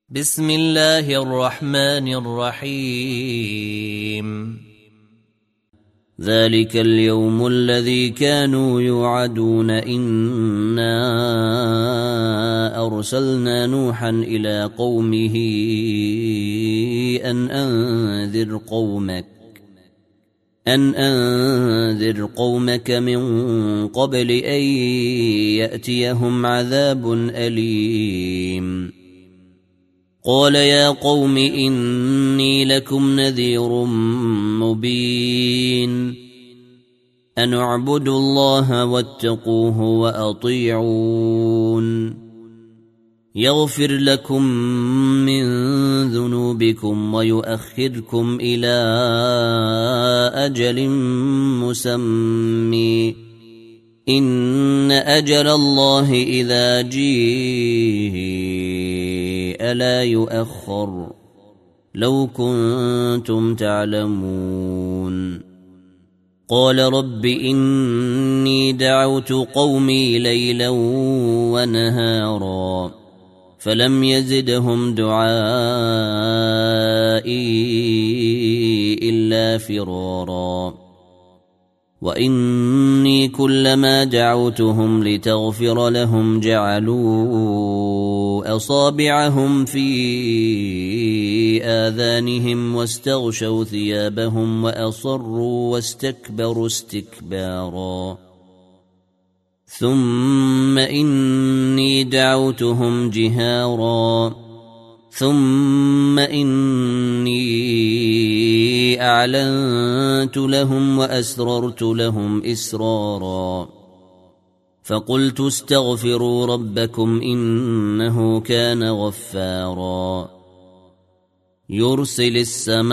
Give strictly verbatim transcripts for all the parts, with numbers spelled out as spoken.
بسم الله الرحمن الرحيم ذلك اليوم الذي كانوا يوعدون إنا أرسلنا نوحا إلى قومه أن أنذر قومك أن أنذر قومك من قبل أن يأتيهم عذاب أليم قال يا قوم إني لكم نذير مبين أن اعبدوا الله واتقوه وأطيعون يغفر لكم من ذنوبكم ويؤخركم إلى أجل مسمى إن أجل الله إذا جيء لا يؤخر لو كنتم تعلمون قال رب إني دعوت قومي ليلا ونهارا فلم يزدهم دعائي إلا فرارا وإني كلما دعوتهم لتغفر لهم جعلوا أصابعهم في آذانهم واستغشوا ثيابهم وأصروا واستكبروا استكبارا ثم إني دعوتهم جهارا ثم إني أعلنت لهم وأسررت لهم إسرارا فقلت استغفروا ربكم إنه كان غفارا يرسل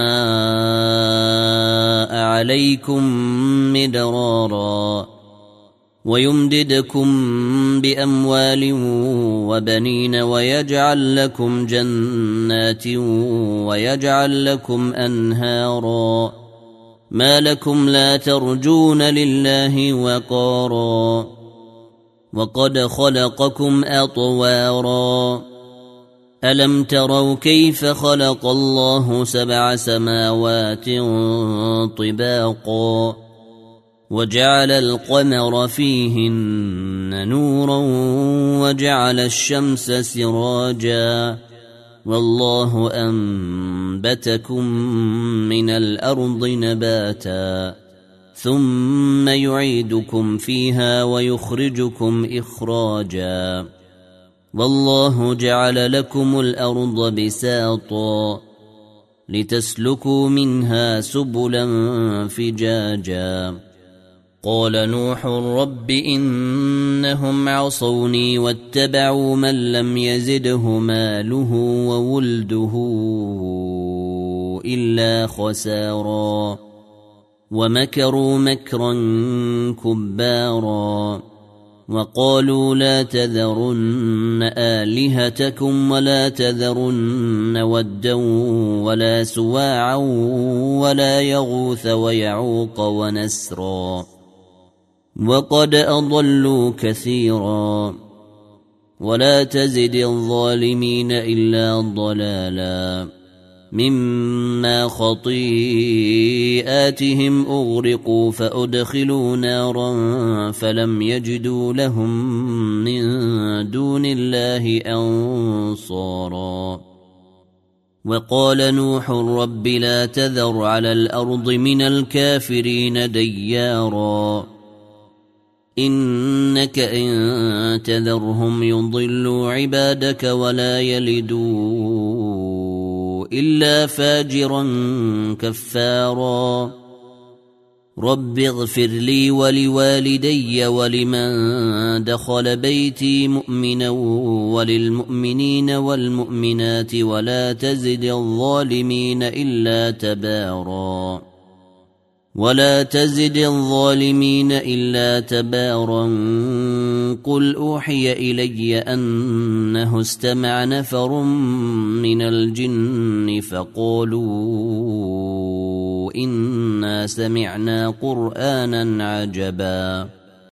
السماء عليكم مدرارا ويمددكم بأموال وبنين ويجعل لكم جنات ويجعل لكم أنهارا ما لكم لا ترجون لله وقارا وقد خلقكم أطوارا ألم تروا كيف خلق الله سبع سماوات طباقا وجعل القمر فيهن نورا وجعل الشمس سراجا والله أنبتكم من الأرض نباتا ثم يعيدكم فيها ويخرجكم إخراجا والله جعل لكم الأرض بساطا لتسلكوا منها سبلا فجاجا قال نوح رب إنهم عصوني واتبعوا من لم يزده ماله وولده إلا خسارا ومكروا مكرا كبارا وقالوا لا تذرن آلهتكم ولا تذرن ودا ولا سواعا ولا يغوث ويعوق ونسرا وقد أضلوا كثيرا ولا تزد الظالمين إلا ضلالا مما خطيئاتهم أغرقوا فأدخلوا نارا فلم يجدوا لهم من دون الله أنصارا وقال نوح رب لا تذر على الأرض من الكافرين ديارا إنك إن تذرهم يضلوا عبادك ولا يلدوا إلا فاجرا كفارا رب اغفر لي ولوالدي ولمن دخل بيتي مؤمنا وللمؤمنين والمؤمنات ولا تزد الظالمين إلا تبارا ولا تزد الظالمين إلا تبارا قل أوحي إلي أنه استمع نفر من الجن فقالوا إنا سمعنا قرآنا عجبا